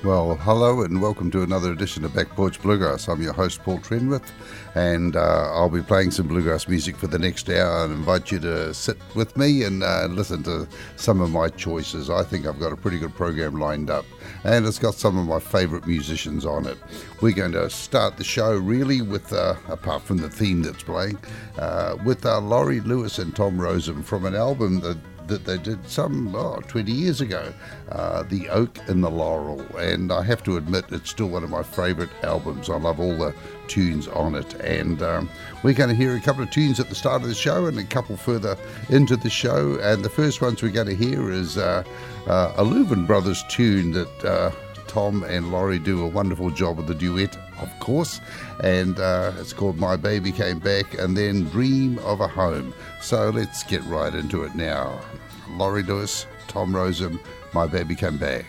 Well, hello and welcome to another edition of Back Porch Bluegrass. I'm your host, Paul Trenwith, and I'll be playing some bluegrass music for the next hour and invite you to sit with me and listen to some of my choices. I think I've got a pretty good program lined up, and it's got some of my favourite musicians on it. We're going to start the show really with, apart from the theme that's playing, with Laurie Lewis and Tom Rozem from an album that they did some 20 years ago, The Oak and the Laurel, and I have to admit it's still one of my favourite albums. I love all the tunes on it, and we're going to hear a couple of tunes at the start of the show and a couple further into the show, and the first ones we're going to hear is a Louvin Brothers tune that Tom and Laurie do a wonderful job of the duet, of course, and it's called My Baby Came Back, and then Dream of a Home. So let's get right into it now. Laurie Lewis, Tom Rozem, My Baby Came Back.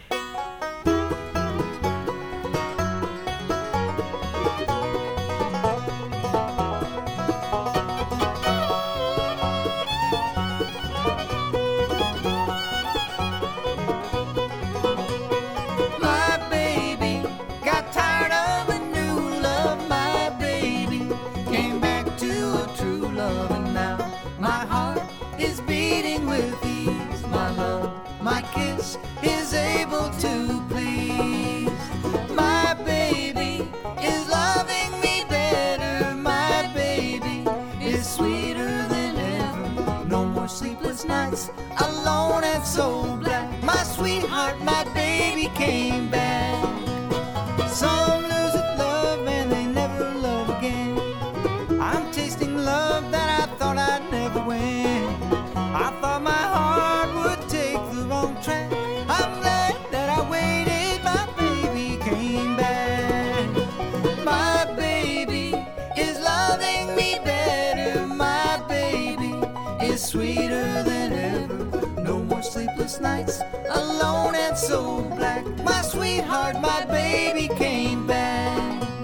Alone and so black, my sweetheart, my baby came back. Some lose it love and they never love again. I'm tasting love that I thought I'd never win. I thought my heart would take the wrong track. I'm glad that I waited, my baby came back. My baby is loving me better, my baby is sweeter than ever. Sleepless nights, alone and so black. My sweetheart, my baby came back.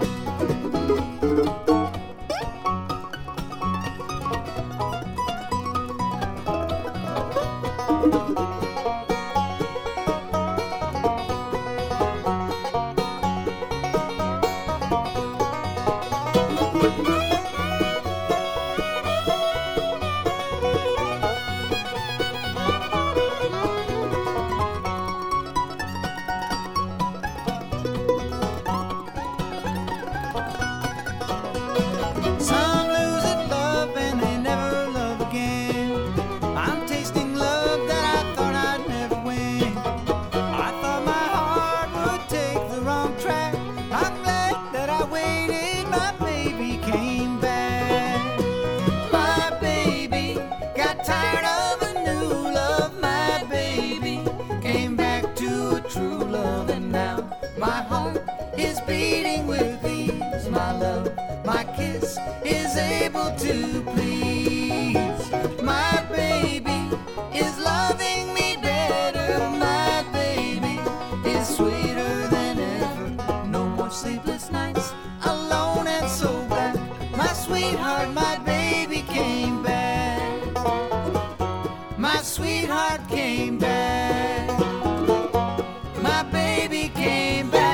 To please, my baby is loving me better, my baby is sweeter than ever. No more sleepless nights, alone and so black. My sweetheart, my baby came back. My sweetheart came back. My baby came back.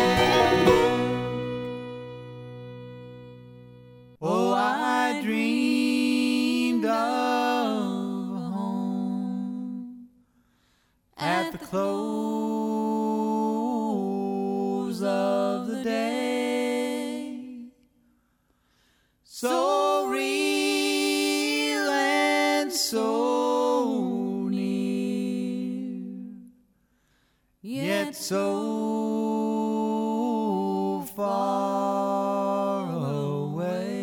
Oh, I dreamed of home at the close of the day, so real and so near, yet so far away.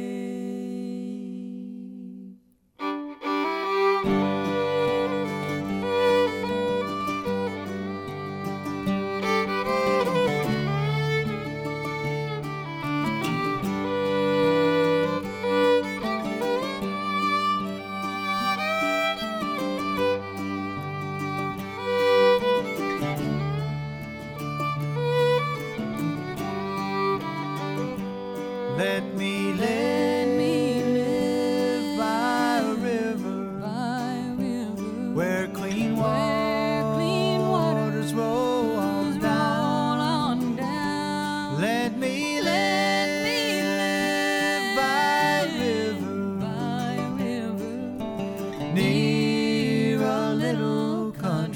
Let me live by a river, where clean waters roll on down.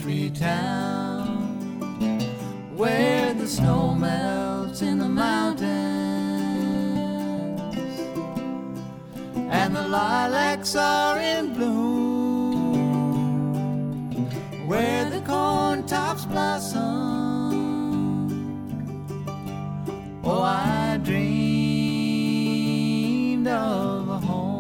country town where the snow melts in the mountains and the lilacs are in bloom, where the corn tops blossom. Oh, I dreamed of a home.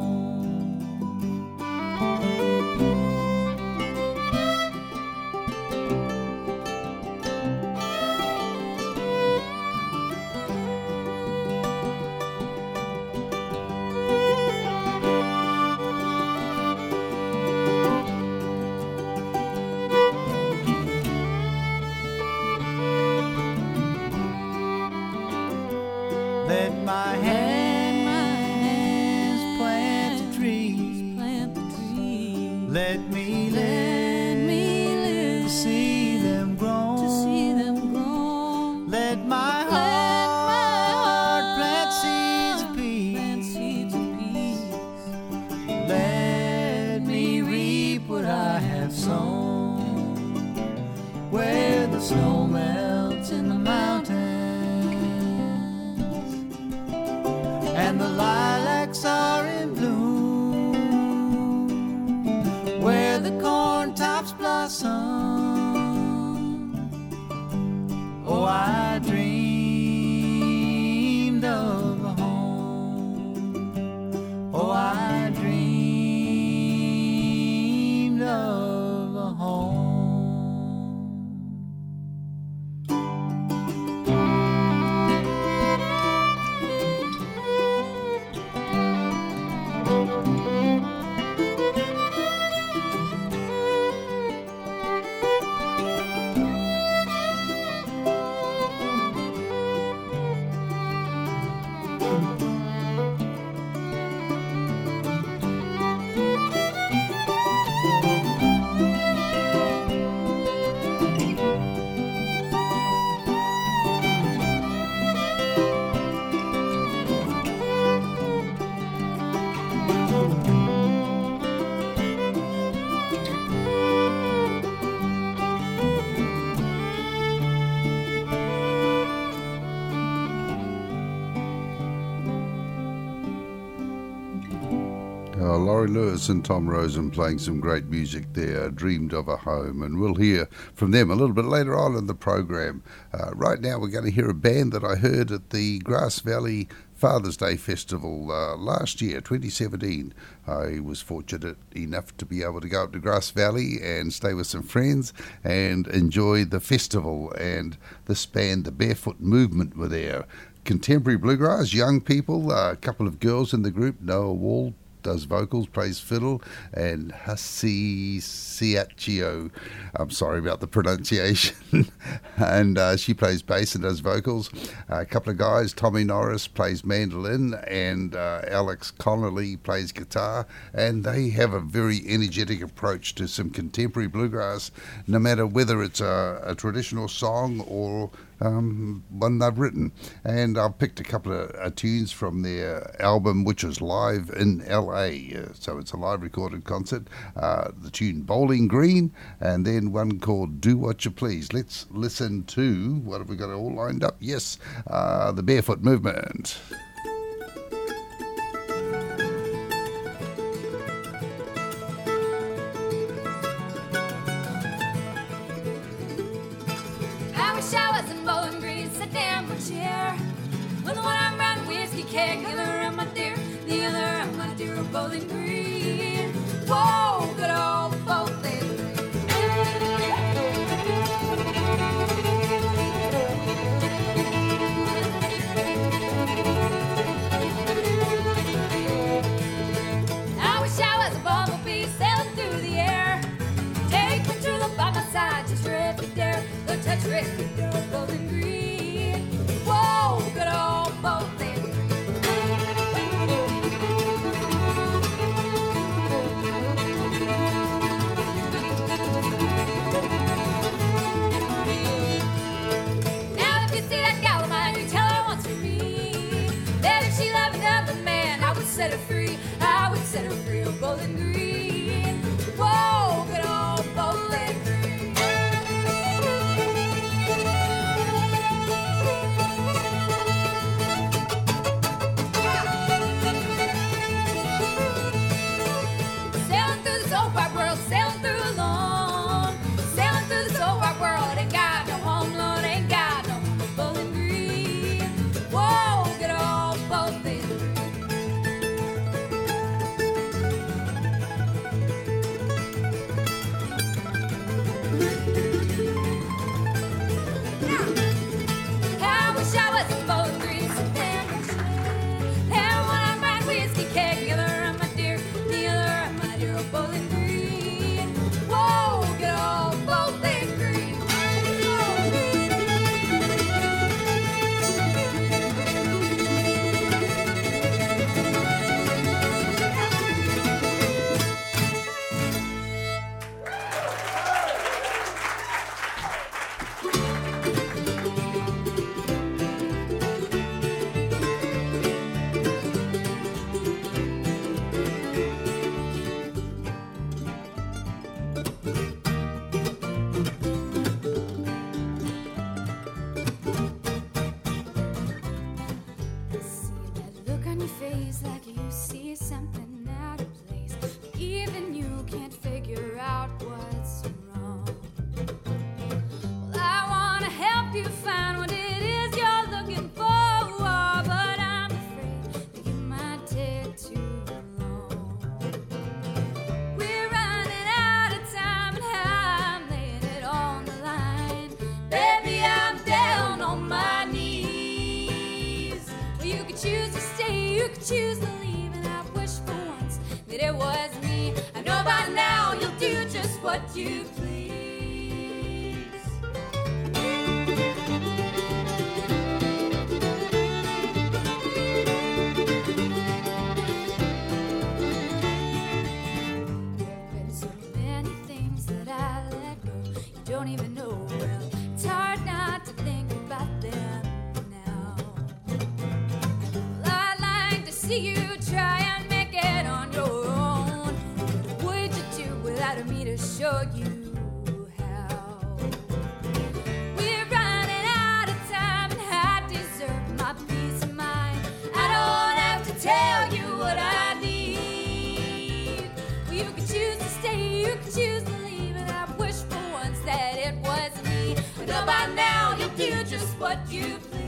Let my hands plant the trees. Let me live to see them grow. Let my heart plant seeds of peace. Let me reap what I have sown, where the snow melts in the mountains and the lilacs are in bloom, where the corn tops blossom. Oh, I dreamed of a home. Oh, I dreamed of a home. Laurie Lewis and Tom Rosen playing some great music there, Dreamed of a Home, and we'll hear from them a little bit later on in the program. Right now we're going to hear a band that I heard at the Grass Valley Father's Day Festival last year, 2017. I was fortunate enough to be able to go up to Grass Valley and stay with some friends and enjoy the festival, and this band, the Barefoot Movement, were there. Contemporary bluegrass, young people, a couple of girls in the group. Noah Wall does vocals, plays fiddle, and Hussey Ciaccio, I'm sorry about the pronunciation, and she plays bass and does vocals. A couple of guys, Tommy Norris plays mandolin, and Alex Connolly plays guitar, and they have a very energetic approach to some contemporary bluegrass, no matter whether it's a traditional song or one they've written. And I've picked a couple of tunes from their album, which is live in LA, so it's a live recorded concert. The tune Bowling Green, and then one called Do What You Please. Let's listen to, what have we got all lined up? Yes, the Barefoot Movement. Well, the one I'm riding whiskey keg, the other I'm my dear, the other I'm my dear of Bowling Green. Whoa, good old Bowling Green. I wish I was a bumblebee sailing through the air. Take me to the by my side, just if you dare. The touch if you dare, Bowling Green. Whoa, good old Bowling Green. Now if you see that gal of mine, you tell her once for me that if she loved another man, I would set her free. I would set her free of Bowling Green. Whoa, good old Bowling Green. Choose to leave, and I wish for once that it was me. I know by now you'll do just what you please. There've been so many things that I let go, you don't even know. Well, it's hard not to think about them. See you try and make it on your own. What would you do without me to show you how? We're running out of time, and I deserve my peace of mind. I don't have to tell you what I need. Well, you can choose to stay, you can choose to leave, and I wish for once that it was me. I know by now you'll do just what you please.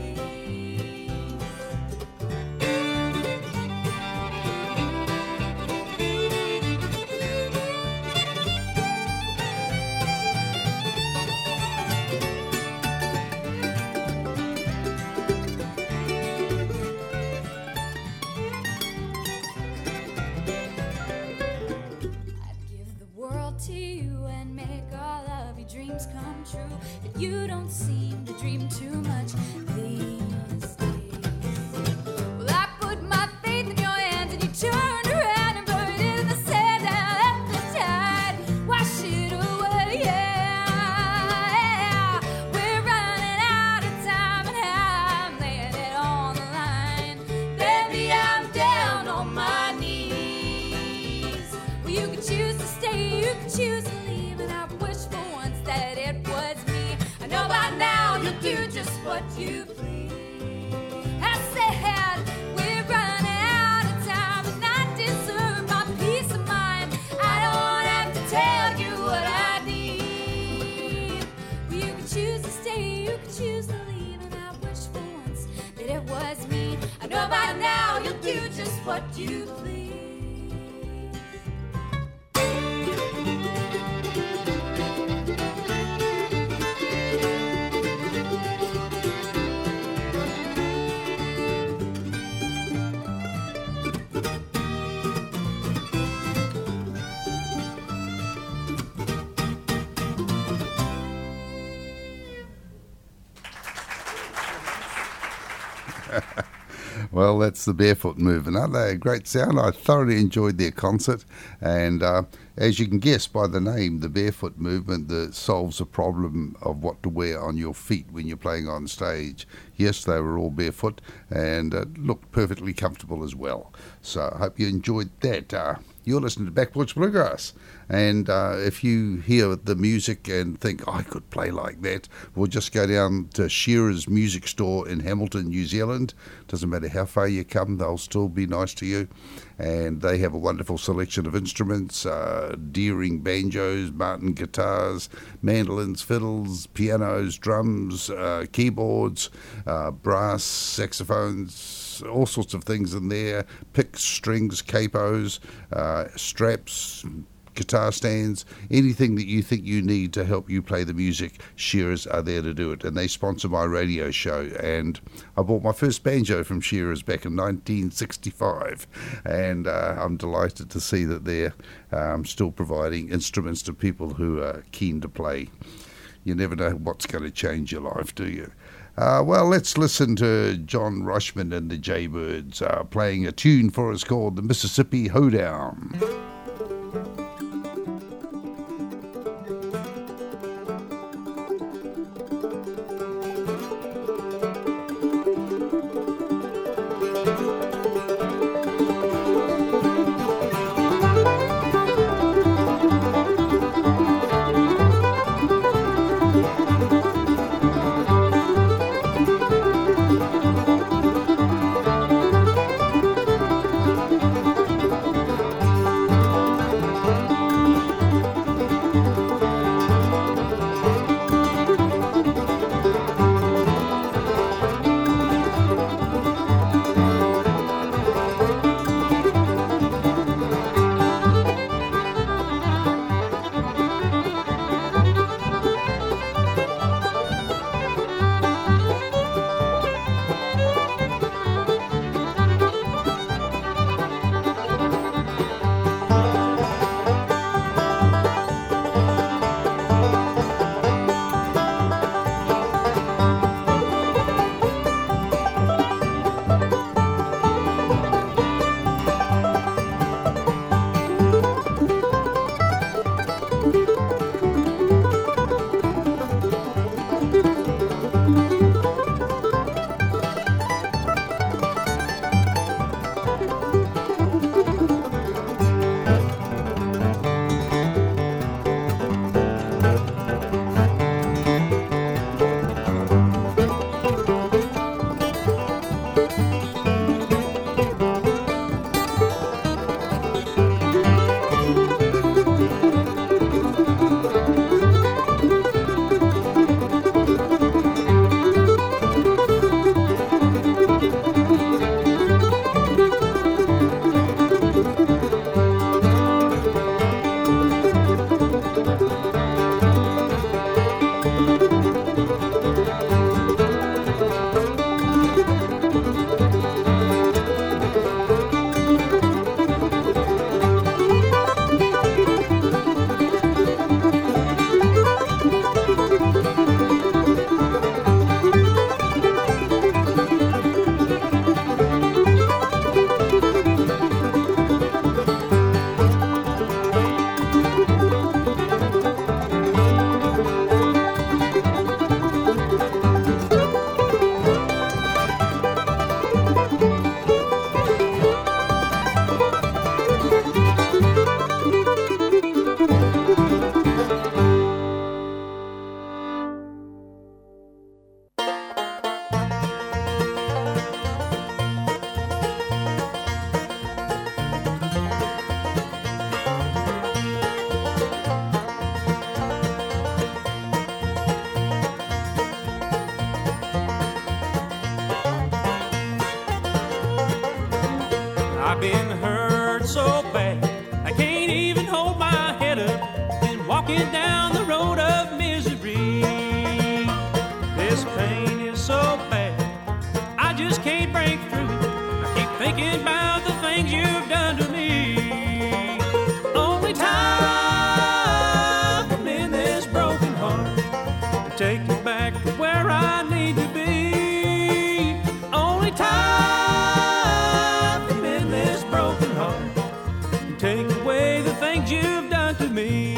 To you and make all of your dreams come true, but you don't seem to dream too much these days. Well, I put my faith in your hands and you turned around and buried it in the sand. Now let the tide wash it away. Yeah, we're running out of time and I'm laying it on the line. Baby, I'm down on my knees. Well, you can choose to stay, you can choose to leave, and I wish for once that it was me. I know by now you'll do just what you please. I said we're running out of time, and I deserve my peace of mind. I don't have to tell you what I need. Well, you can choose to stay, you can choose to leave, and I wish for once that it was me. I know by now you'll do just what you please. Well, that's the Barefoot Movement. Aren't they a great sound? I thoroughly enjoyed their concert, and as you can guess by the name, the Barefoot Movement that solves the problem of what to wear on your feet when you're playing on stage. Yes, they were all barefoot and looked perfectly comfortable as well. So I hope you enjoyed that. You're listening to Back Porch Bluegrass, and if you hear the music and think, I could play like that, well, just go down to Shearer's Music Store in Hamilton, New Zealand. Doesn't matter how far you come, they'll still be nice to you. And they have a wonderful selection of instruments, Deering banjos, Martin guitars, mandolins, fiddles, pianos, drums, keyboards, brass, saxophones, all sorts of things in there, picks, strings, capos, straps, guitar stands, anything that you think you need to help you play the music, Shearers are there to do it. And they sponsor my radio show, and I bought my first banjo from Shearers back in 1965, and I'm delighted to see that they're still providing instruments to people who are keen to play. You never know what's going to change your life, do you? Well, let's listen to John Rushman and the Jaybirds playing a tune for us called the Mississippi Hoedown. walking down the road of misery. This pain is so bad, I just can't break through. I keep thinking about the things you've done to me. Only time can mend this broken heart and take me back to where I need to be. Only time can mend this broken heart and take away the things you've done to me.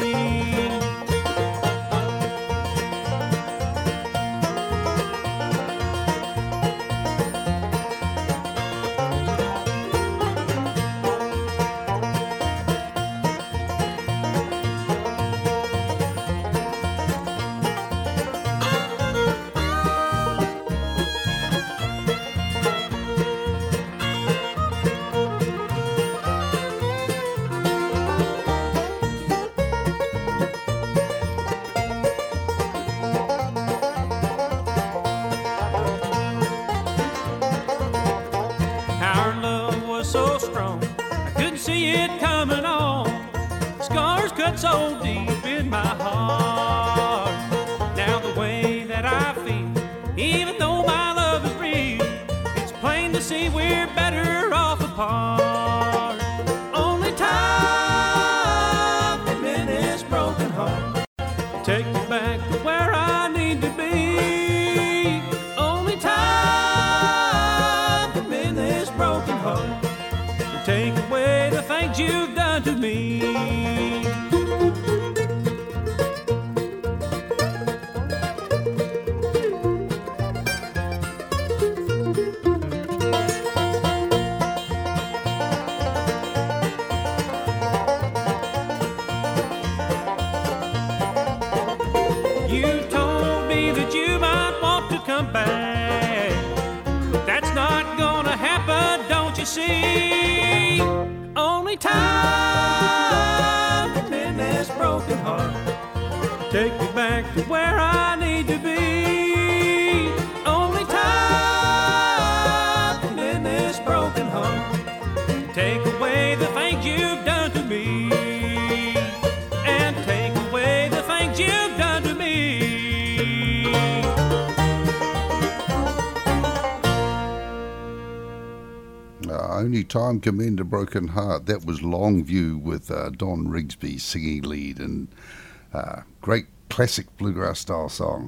Our love was so strong, I couldn't see it coming on. Scars cut so deep in my heart. Now the way that I feel, even though my love is real, it's plain to see we're better off apart. Only time can mend this broken heart, take me back to where I need to be. Only time can mend this broken heart and take away the things you've done to me. You told me that you might want to come back, but that's not gonna happen, don't you see? Only time can mend this broken heart, take me back to where I need to be. Only time can mend this broken heart, take away the things you've done to me, and take away the things you've done to me. Only Time Can Mend a Broken Heart. That was Longview with Don Rigsby singing lead, and great classic bluegrass style song.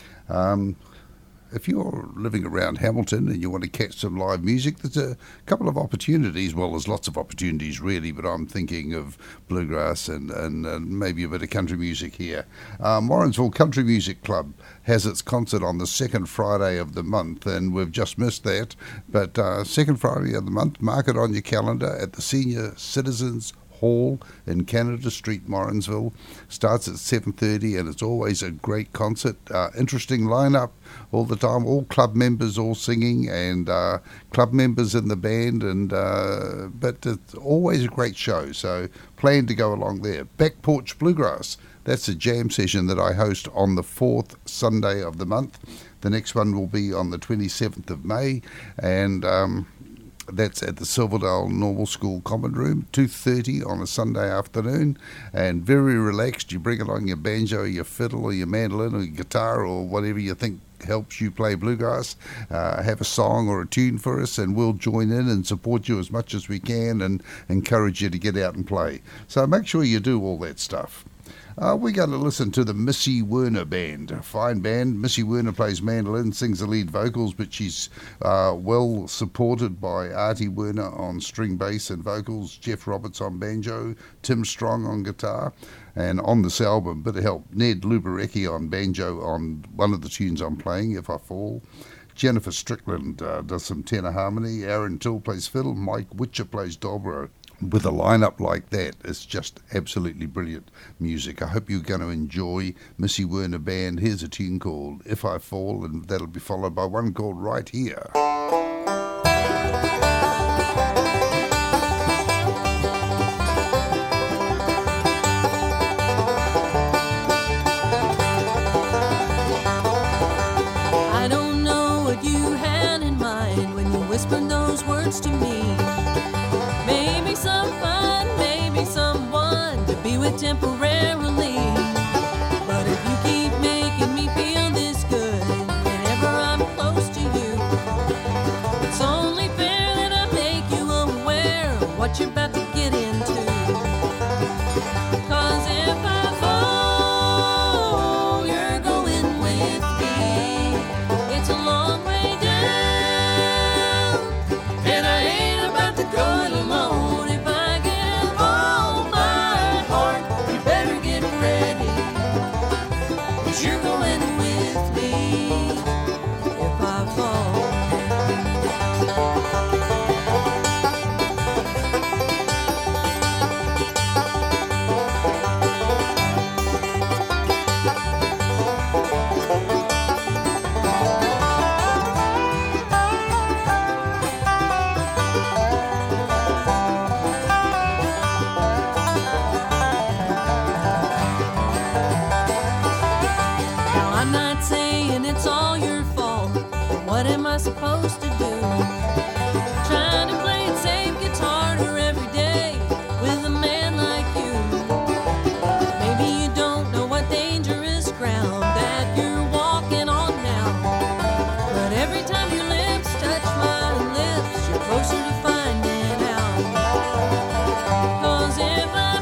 If you're living around Hamilton and you want to catch some live music, there's a couple of opportunities. Well, there's lots of opportunities really, but I'm thinking of bluegrass and maybe a bit of country music here. Morrinsville Country Music Club has its concert on the second Friday of the month, and we've just missed that. But second Friday of the month, mark it on your calendar at the Senior Citizens Hall in Canada Street, Morrinsville. Starts at 7:30, and it's always a great concert. Interesting lineup all the time. All club members all singing, and club members in the band, and but it's always a great show. So plan to go along there. Back Porch Bluegrass. That's a jam session that I host on the fourth Sunday of the month. The next one will be on the 27th of May, and that's at the Silverdale Normal School Common Room, 2:30 on a Sunday afternoon, and very relaxed. You bring along your banjo, your fiddle, or your mandolin, or your guitar, or whatever you think helps you play bluegrass. Have a song or a tune for us, and we'll join in and support you as much as we can and encourage you to get out and play. So make sure you do all that stuff. We're going to listen to the Missy Werner Band, a fine band. Missy Werner plays mandolin, sings the lead vocals, but she's well supported by Artie Werner on string bass and vocals, Jeff Roberts on banjo, Tim Strong on guitar, and on this album, bit of help, Ned Luberecki on banjo on one of the tunes I'm playing, If I Fall. Jennifer Strickland does some tenor harmony, Aaron Till plays fiddle, Mike Witcher plays dobro. With a lineup like that, it's just absolutely brilliant music. I hope you're going to enjoy Missy Werner Band. Here's a tune called If I Fall, and that'll be followed by one called Right Here. I don't know what you had in mind when you whispered those words to me. Maybe some fun, maybe someone to be with temporarily. 'cause you're going with me if I fall. What am I supposed to do? Trying to play it safe, gets harder every day with a man like you. Maybe you don't know what dangerous ground that you're walking on now. But every time your lips touch my lips, you're closer to finding out. 'Cause if I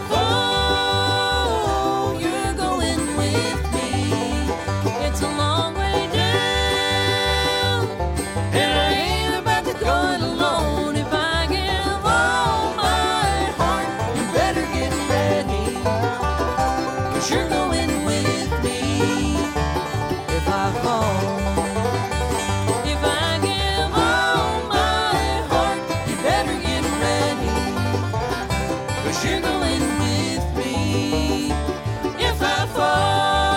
fall, you're going with me. It's a long way down. Going alone. If I give all my heart, you better get ready, 'cause you're going with me if I fall. If I give all my heart, you better get ready, 'cause you're going with me if I fall.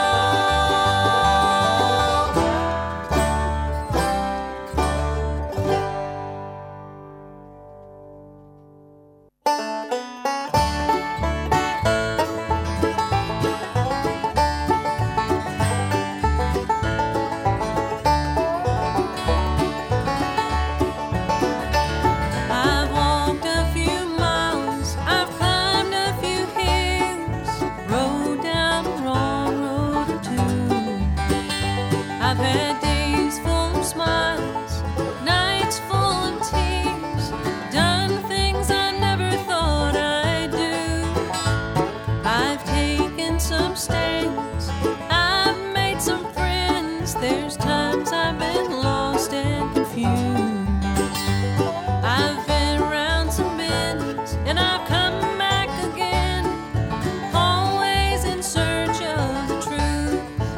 There's times I've been lost and confused. I've been around some bends and I've come back again, always in search of the truth.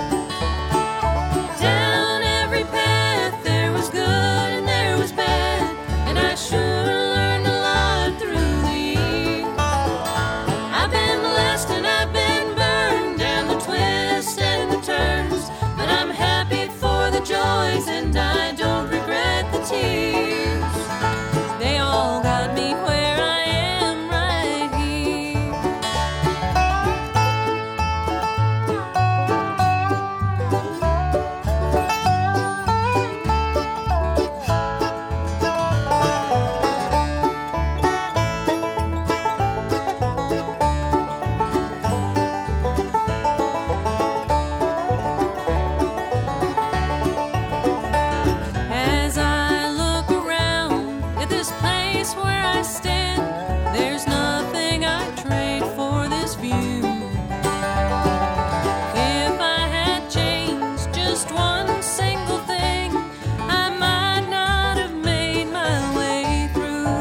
Down every path there was good and there was bad, and I sure learned a lot through the years. I've been blessed and I've been burned down the twists and the turns, but I'm happy for the joys and I don't regret the tears. They all got me where I am right here. As I look around at this place where I stand, there's nothing I'd trade for this view. If I had changed just one single thing, I might not have made my way through.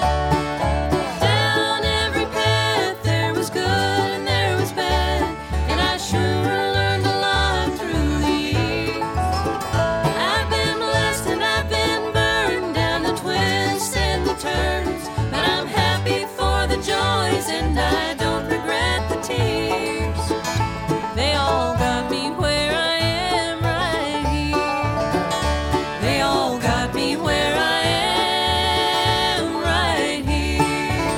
Down every path there was good and there was bad, and I sure learned a lot through the years. I've been blessed and I've been burned down the twists and the turns, but I'm happy for the joys and I don't regret the tears. They all got me where I am right here. They all got me where I am right here.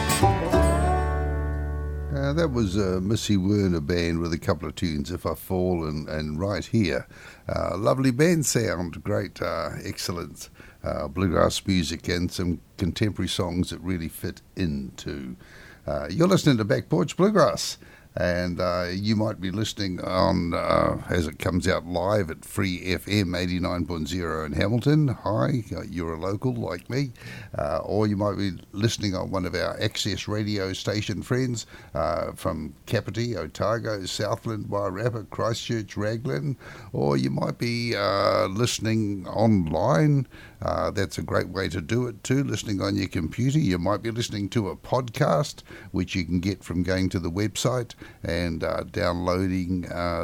That was Missy Werner Band with a couple of tunes, If I Fall and Right Here. Lovely band sound, great, excellent bluegrass music and some contemporary songs that really fit into. You're listening to Back Porch Bluegrass, and you might be listening on as it comes out live at Free FM 89.0 in Hamilton. Hi, you're a local like me, or you might be listening on one of our Access radio station friends from Kapiti, Otago, Southland, Wairarapa, Christchurch, Raglan, or you might be listening online. That's a great way to do it too, listening on your computer. You might be listening to a podcast, which you can get from going to the website and downloading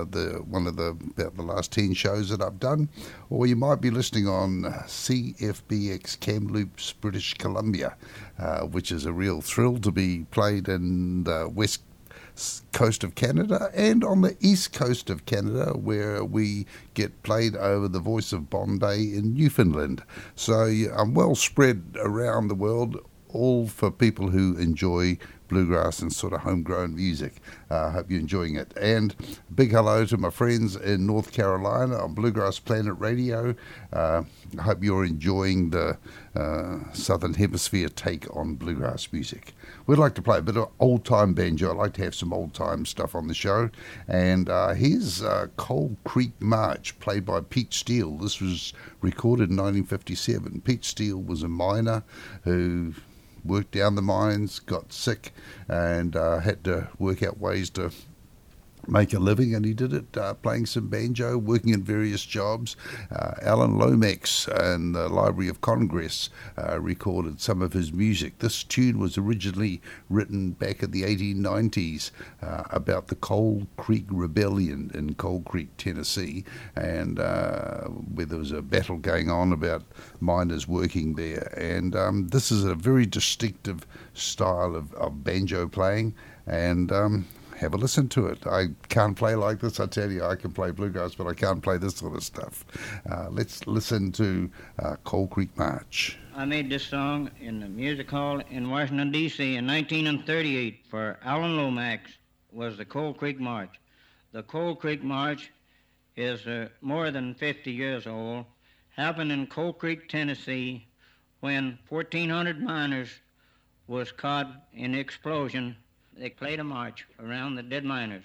about the last 10 shows that I've done, or you might be listening on CFBX Kamloops, British Columbia, which is a real thrill to be played in the west coast of Canada and on the east coast of Canada, where we get played over the Voice of Bombay in Newfoundland. So I'm well spread around the world, all for people who enjoy bluegrass and sort of homegrown music. I hope you're enjoying it. And big hello to my friends in North Carolina on Bluegrass Planet Radio. I hope you're enjoying the Southern Hemisphere take on bluegrass music. We'd like to play a bit of old-time banjo. I like to have some old-time stuff on the show. And here's Coal Creek March, played by Pete Steele. This was recorded in 1957. Pete Steele was a miner who worked down the mines, got sick, and had to work out ways to make a living, and he did it playing some banjo, working in various jobs. Alan Lomax and the Library of Congress recorded some of his music. This tune was originally written back in the 1890s about the Coal Creek Rebellion in Coal Creek, Tennessee, and where there was a battle going on about miners working there. And this is a very distinctive style of banjo playing, and have a listen to it. I can't play like this, I tell you. I can play bluegrass, but I can't play this sort of stuff. Let's listen to Coal Creek March. I made this song in the music hall in Washington, D.C. in 1938 for Alan Lomax, was the Coal Creek March. The Coal Creek March is more than 50 years old, happened in Coal Creek, Tennessee, when 1,400 miners was caught in the explosion. They played a march around the dead miners.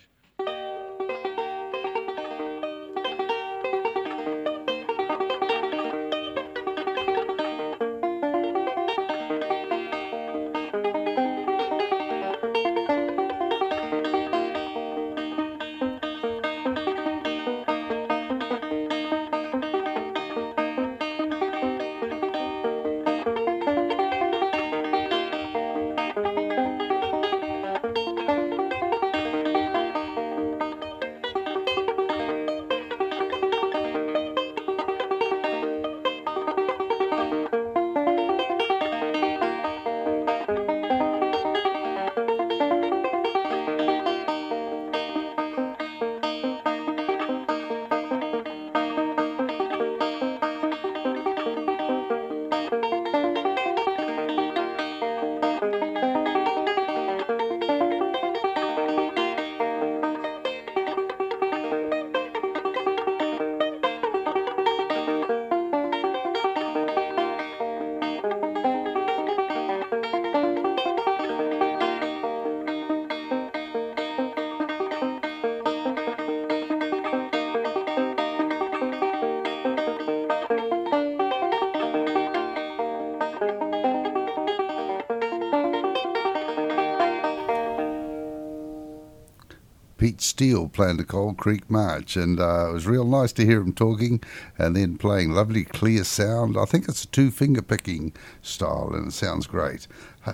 Pete Steele playing the Coal Creek March, and it was real nice to hear him talking and then playing lovely clear sound. I think it's a two-finger picking style, and it sounds great.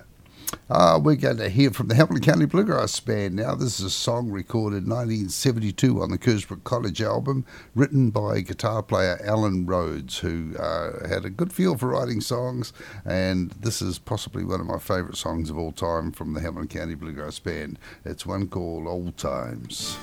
We're going to hear from the Hamilton County Bluegrass Band now. This is a song recorded in 1972 on the Kersbrook College album, written by guitar player Alan Rhodes, who had a good feel for writing songs, and this is possibly one of my favourite songs of all time from the Hamilton County Bluegrass Band. It's one called Old Times.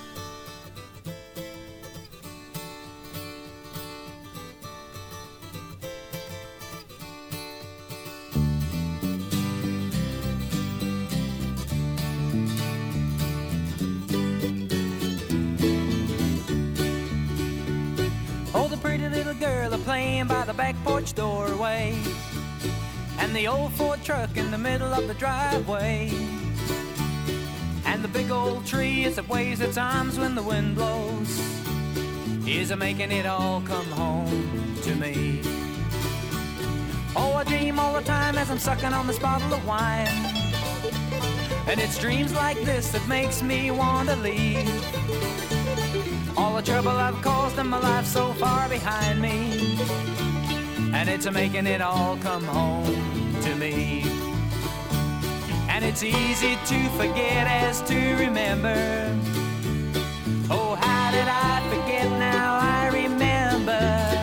Playing by the back porch doorway, and the old Ford truck in the middle of the driveway, and the big old tree as it waves its arms when the wind blows is a making it all come home to me. Oh, I dream all the time as I'm sucking on this bottle of wine, and it's dreams like this that makes me want to leave all the trouble I've caused in my life so far behind me, and it's a making it all come home to me. And it's easy to forget as to remember. Oh, how did I forget now? I remember.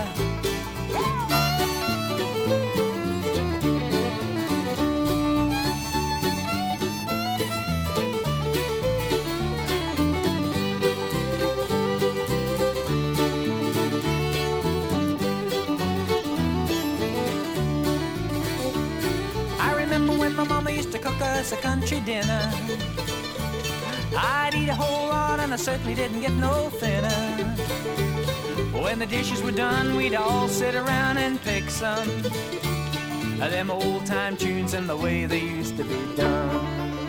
I remember when my mama used to cook us a country dinner. I'd eat a whole lot and I certainly didn't get no thinner. When the dishes were done, we'd all sit around and pick some of them old-time tunes and the way they used to be done.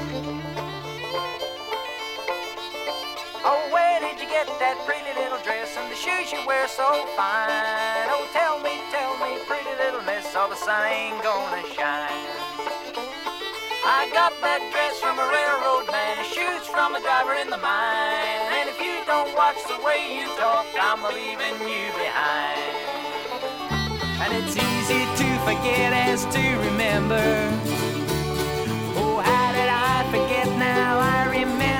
Oh, where did you get that pretty little dress and the shoes you wear so fine? Oh, tell me, pretty little miss, all the sun ain't gonna shine. I got that dress from a railroad man, his shoes from a driver in the mine. And if you don't watch the way you talk, I'm leaving you behind. And it's easy to forget as to remember. Oh, how did I forget now? I remember.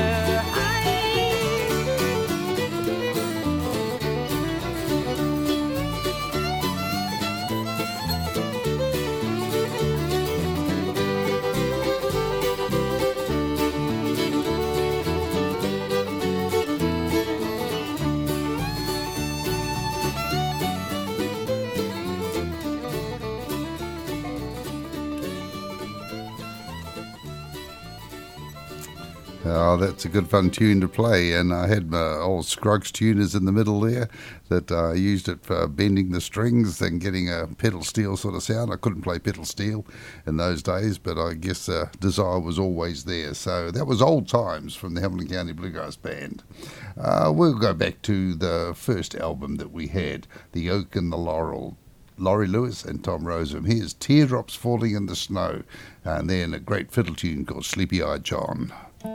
Oh, that's a good fun tune to play, and I had my old Scruggs tuners in the middle there that I used it for bending the strings and getting a pedal steel sort of sound. I couldn't play pedal steel in those days, but I guess the desire was always there. So that was Old Times from the Hamilton County Bluegrass Band. We'll go back to the first album that we had, The Oak and the Laurel. Laurie Lewis and Tom Rosen. Here's Teardrops Falling in the Snow, and then a great fiddle tune called Sleepy Eyed John.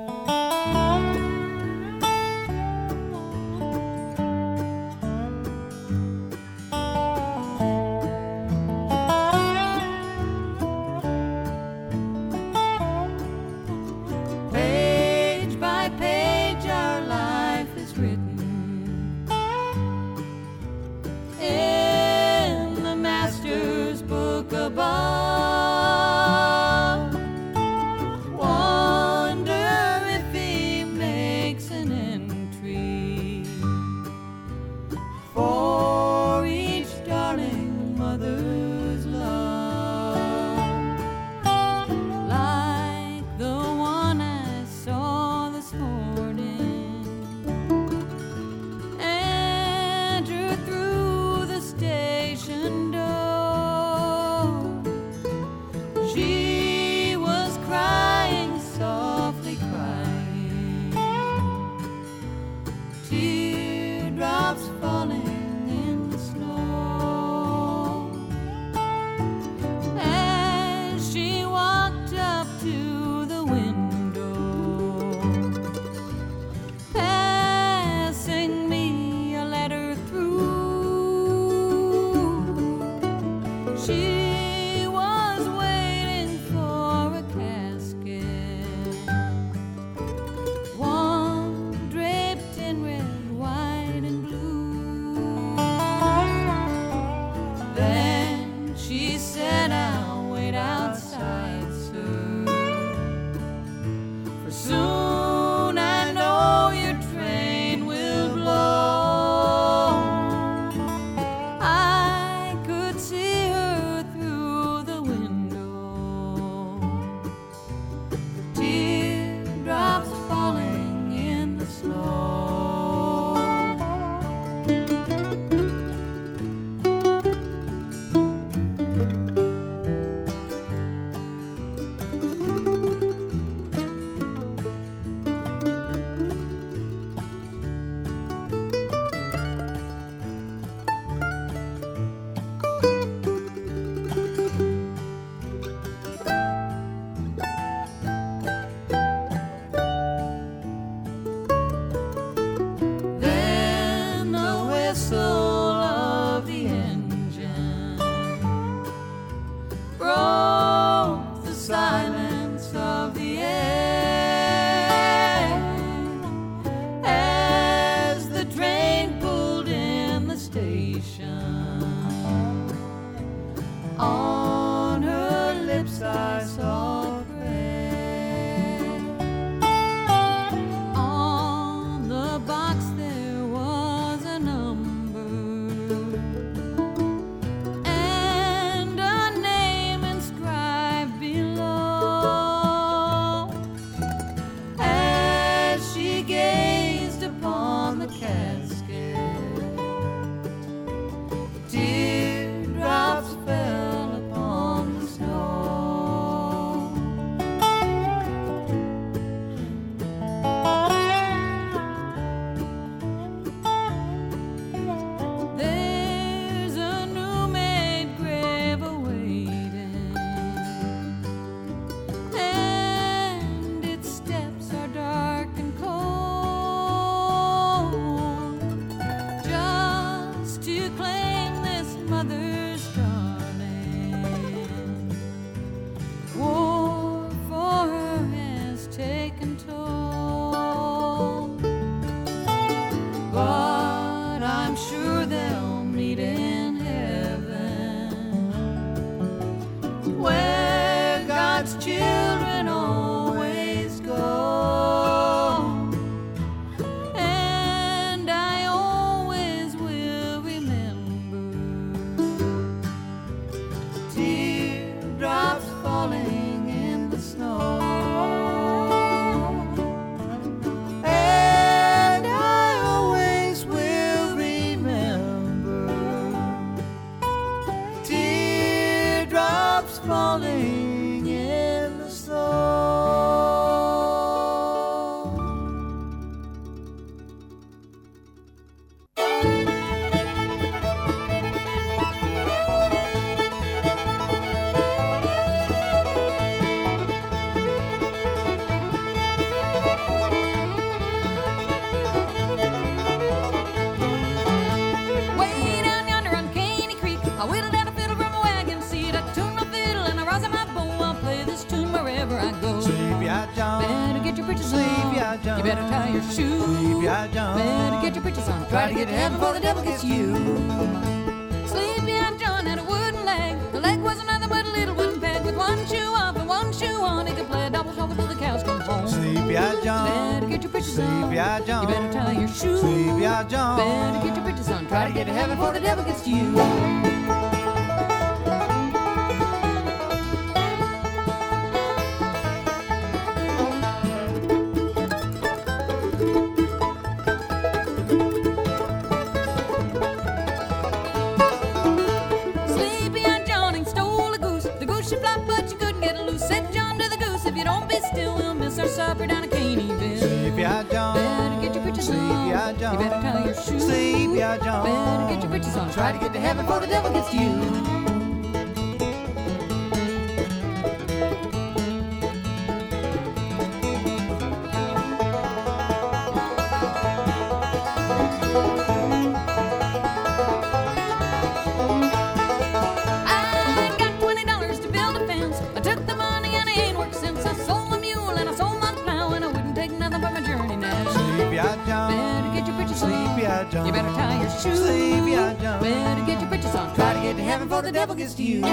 Page by page our life is written in the master's book above. Wonder if he makes an entry for each darling mother's love, like the one I saw this morning, enter through the station door. She was crying, softly crying, teardrops falling in the snow. As she walked up to the window, passing me a letter through, she was waiting for a casket, one draped in red, white, and blue. Then she said, I'll wait outside, sir, for soon I know your train will blow. I could see her through the window, teardrops falling in the snow. better tie your shoes. Sleepy Eye John. Better get your britches on. Try to get to heaven before the devil gets you. Sleepy Eye John had a wooden leg. The leg wasn't nothing but a little wooden peg. With one shoe off and one shoe on, he could play a double shuffle till the cows come home. Sleepy Eye John. Better get your britches on. Sleepy Eye John. You better tie your shoes. Sleepy Eye John. Better get your britches on. Try to get to heaven before the devil gets to you. Sleepy Eye John and stole a goose. The goose should flop, but you couldn't get it loose. Said John to the goose, if you don't be still, we'll miss our supper down at Caneyville. Sleepy Eye John. Better get your britches on. Sleepy Eye John. You better tie your shoes. Sleepy Eye John. Better get your britches on. Try to get to heaven before the devil gets to you. I got $20 to build a fence. I took the money and I ain't worked since. I sold my mule and I sold my plow, and I wouldn't take nothing but my journey now. Sleepy Eye John. Better get your britches on. Sleepy Eye John. You better tie your shoes. Sleepy Eye John. Better get your britches on. Try to get to heaven before the devil gets to you.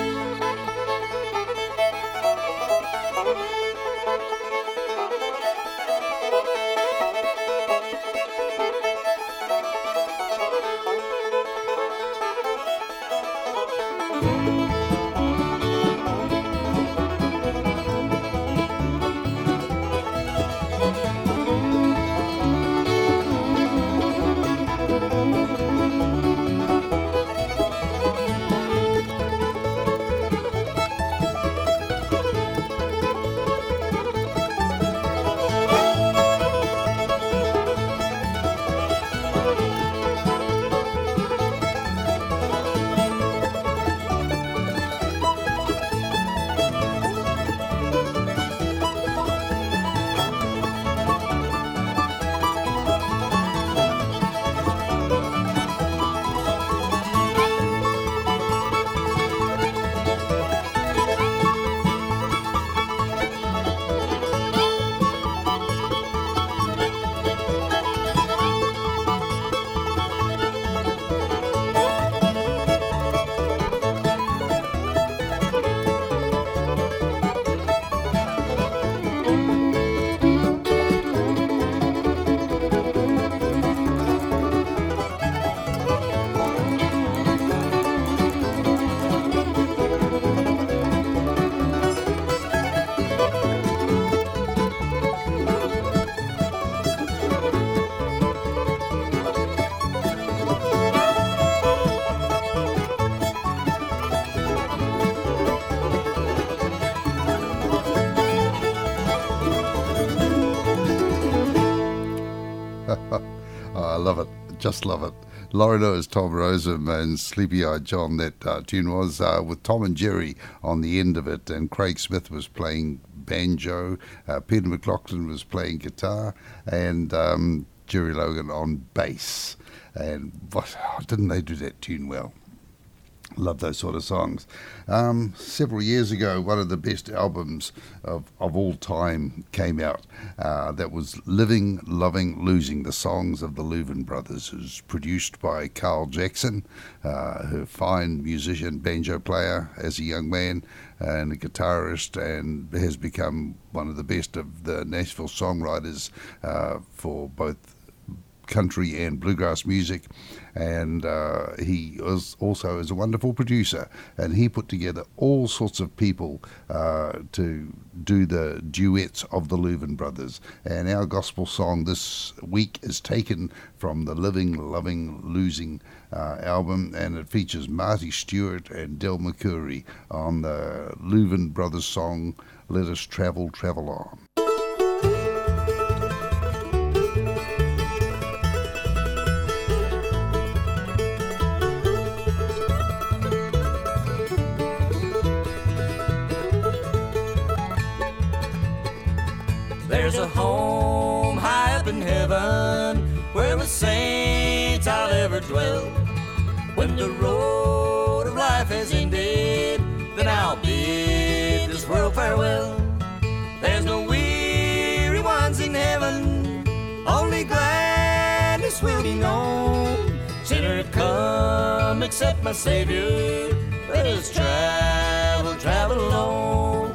I love it. Just love it. Laurie Lewis, Tom Rosen and Sleepy Eye John, that tune was, with Tom and Jerry on the end of it, and Craig Smith was playing banjo, Peter McLaughlin was playing guitar, and Jerry Logan on bass. And didn't they do that tune well? Love those sort of songs. Several years ago, one of the best albums of all time came out. That was Living, Loving, Losing, the songs of the Louvin Brothers. It was produced by Carl Jackson, a fine musician, banjo player as a young man, and a guitarist, and has become one of the best of the Nashville songwriters for both country and bluegrass music, and he also is a wonderful producer, and he put together all sorts of people to do the duets of the Louvin Brothers. And our gospel song this week is taken from the Living, Loving, Losing album, and it features Marty Stewart and Del McCoury on the Louvin Brothers song Let Us Travel, Travel On. There's a home high up in heaven where the saints I'll ever dwell. When the road of life has ended, then I'll bid this world farewell. There's no weary ones in heaven, be known. Sinner, come, accept my Savior. Let us travel, travel alone.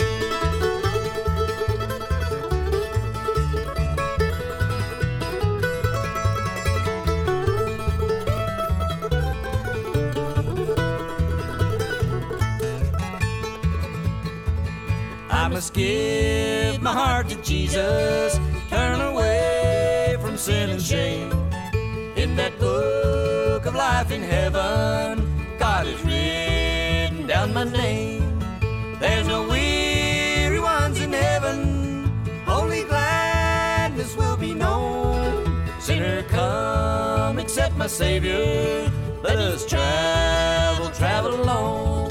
I must give my heart to Jesus, turn away from sin and shame. In that book of life in heaven, God has written down my name. There's no weary ones in heaven, only gladness will be known. Sinner, come, accept my Savior. Let us travel, travel alone.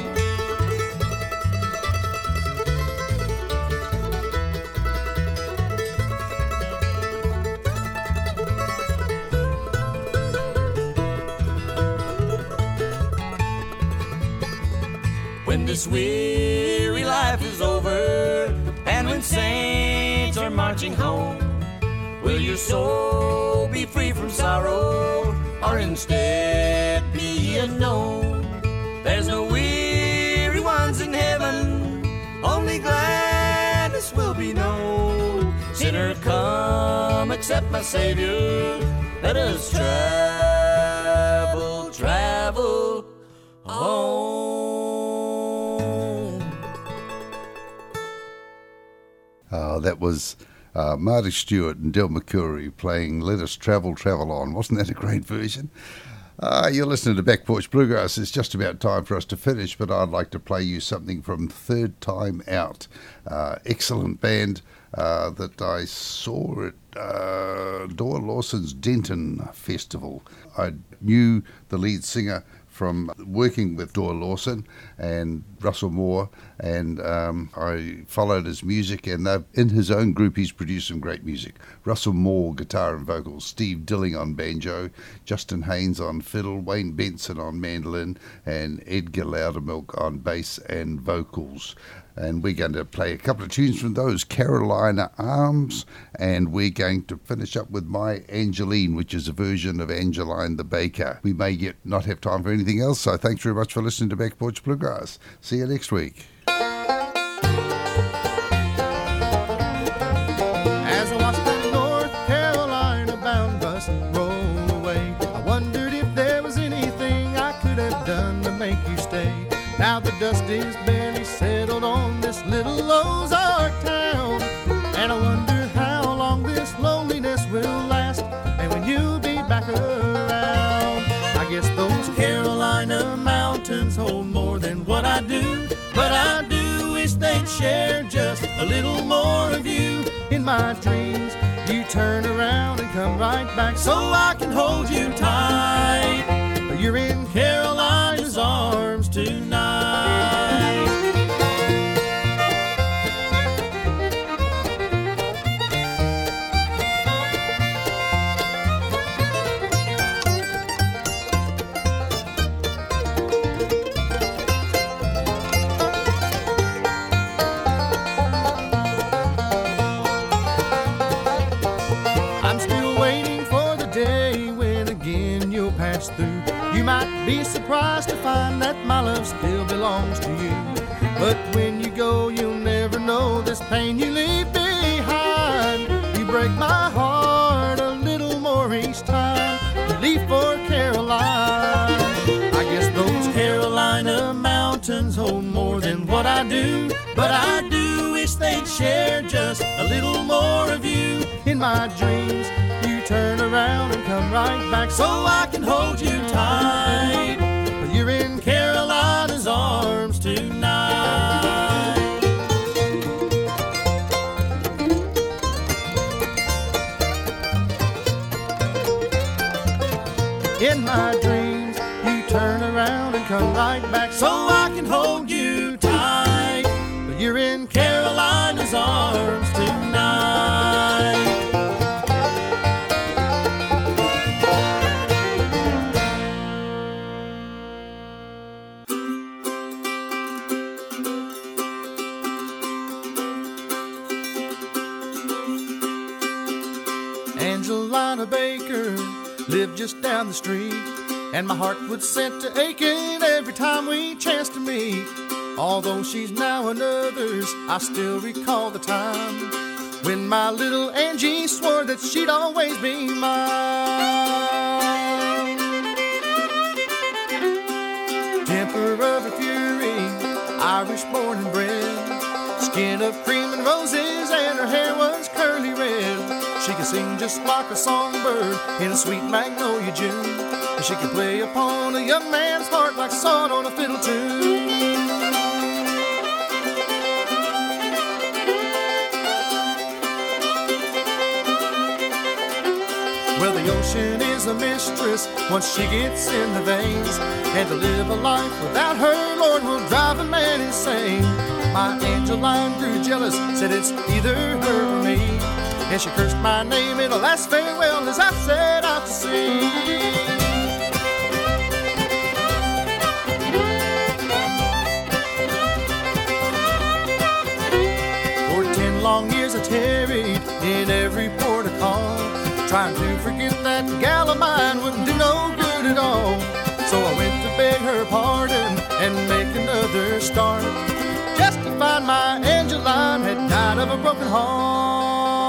When this weary life is over, and when saints are marching home, will your soul be free from sorrow, or instead be unknown? There's no weary ones in heaven, only gladness will be known. Sinner, come, accept my Savior. Let us travel, travel home. That was Marty Stewart and Del McCoury playing Let Us Travel, Travel On. Wasn't that a great version? You're listening to Back Porch Bluegrass. It's just about time for us to finish, but I'd like to play you something from Third Time Out. Excellent band that I saw at Doyle Lawson's Denton Festival. I knew the lead singer from working with Doyle Lawson and Russell Moore, and I followed his music, and in his own group he's produced some great music. Russell Moore, guitar and vocals, Steve Dilling on banjo, Justin Haynes on fiddle, Wayne Benson on mandolin, and Edgar Loudermilk on bass and vocals. And we're going to play a couple of tunes from those, Carolina Arms, and we're going to finish up with My Angeline, which is a version of Angeline the Baker. We may not have time for anything else, so thanks very much for listening to Back Porch Bluegrass. See you next week. As I watched the North Carolina bound bus roll away, I wondered if there was anything I could have done to make you stay. Now the dust is barely settled on this little Ozark town, and I wonder how long this loneliness will last, and when you'll be back around. I guess those Carolina mountains hold more than what I do, but I do wish they'd share just a little more of you. In my dreams, you turn around and come right back so I can hold you tight, but you're in Carolina's arms tonight. I'm still waiting for the day when again you'll pass through. You might be surprised to find that my love still belongs to you. But when you go, you'll never know this pain you leave behind. You break my heart a little more each time you leave for Caroline. I guess those Carolina mountains hold more than what I do, but I do wish they'd share just a little more of you. In my dreams, you turn around and come right back so I can hold you tight, but you're in Carolina's arms tonight. In my dreams, you turn around and come right back so I can hold you tight, but you're in Carolina's arms tonight. Angelina Baker lived just down the street, and my heart would set to aching every time we chanced to meet. Although she's now another's, I still recall the time when my little Angie swore that she'd always be mine. Temper of her fury, Irish born and bred, skin of cream and roses, and her hair was curly red. She could sing just like a songbird in a sweet magnolia June, and she could play upon a young man's heart like sawed on a fiddle tune. Well, the ocean is a mistress once she gets in the veins, and to live a life without her, Lord, will drive a man insane. My Angeline grew jealous, said it's either her or me, and she cursed my name in a last farewell as I set out to sea. For 10 long years I tarried in every port of call, trying to forget that gal of mine wouldn't do no good at all. So I went to beg her pardon and make another start, just to find my Angeline had died of a broken heart.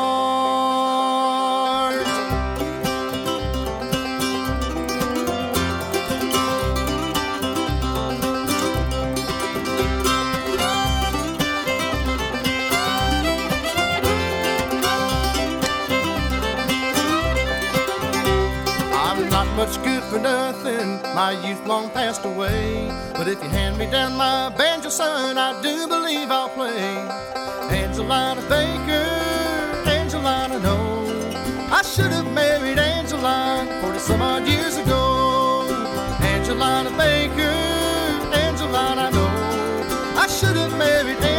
Much good for nothing, my youth long passed away, but if you hand me down my banjo, son, I do believe I'll play. Angelina Baker, Angelina, no, I should have married Angeline 40 some odd years ago. Angelina Baker, Angelina, no, I should have married